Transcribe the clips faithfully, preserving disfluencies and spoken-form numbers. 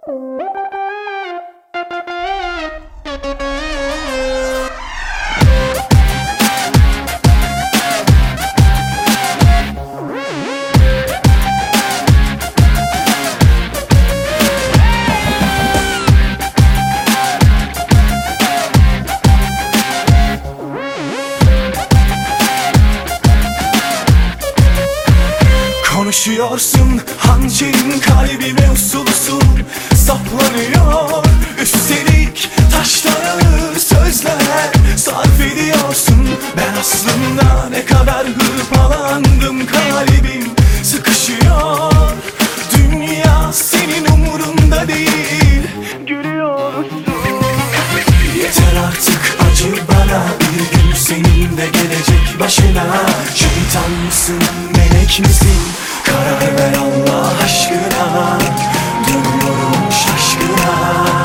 Konuşuyorsun, hançerin kalbime usul usul saplanıyor. Üstelik taştan ağır sözler sarf ediyorsun. Ben aslında ne kadar hırpalandım, kalbim sıkışıyor. Dünya senin umurunda değil, gülüyorsun. Yeter artık acı bana, bir gün senin de gelecek başına. Şeytan mısın, melek misin? Karar ver Allah aşkına. Dönüyorum şaşkına.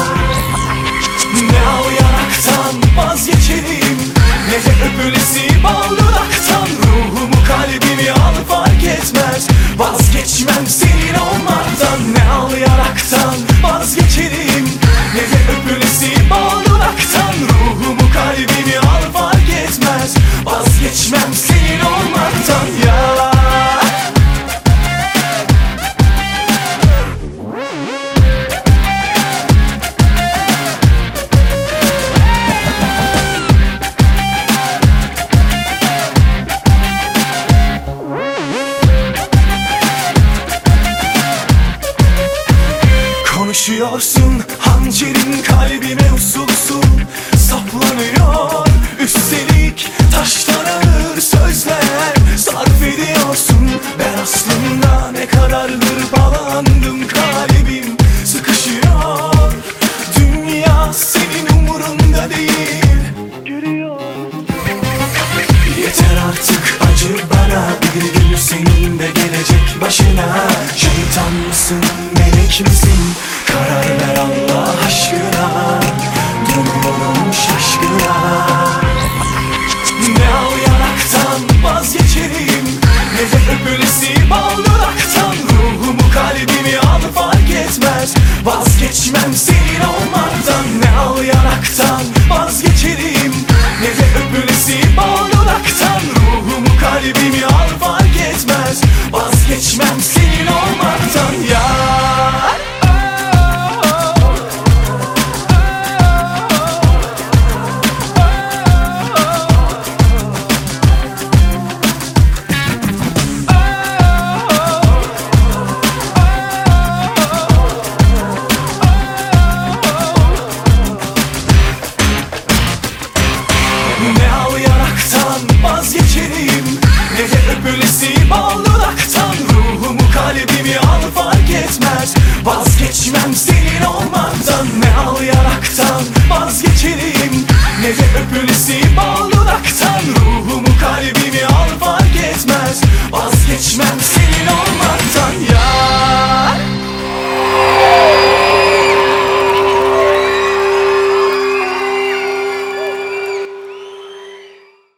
Ne al yanaktan vazgeçelim, ne de öpülesi bal dudaktan. Ruhumu kalbimi al fark etmez, vazgeçmem senin olmaktan. Ne al yanaktan vazgeçelim, ne de öpülesi bal dudaktan. Ruhumu kalbimi al fark etmez, vazgeçmem senin olmaktan ya. Konuşuyorsun, hançerin kalbime usul usul saplanıyor. Üstelik taştan ağır sözler sarf ediyorsun. Ben aslında ne kadar hırpalandım, kalbim sıkışıyor. Dünya senin umurunda değil, görüyorsun. Yeter artık acı bana, bir gün senin de gelecek başına. Şeytan mısın, melek misin? Karar ver Allah aşkına. Dönüyorum şaşkına. Ne al yanaktan vazgeçelim, ne de öpülesi bal dudaktan. Ruhumu kalbimi al fark etmez, vazgeçmem senin olmaktan. Ne al yanaktan vazgeçelim, ne de öpülesi bal dudaktan. Ruhumu kalbimi al fark etmez, vazgeçmem senin olmaktan ya. Ne al yanaktan vazgeçelim, ne de öpülesi bal dudaktan. Ruhumu kalbimi al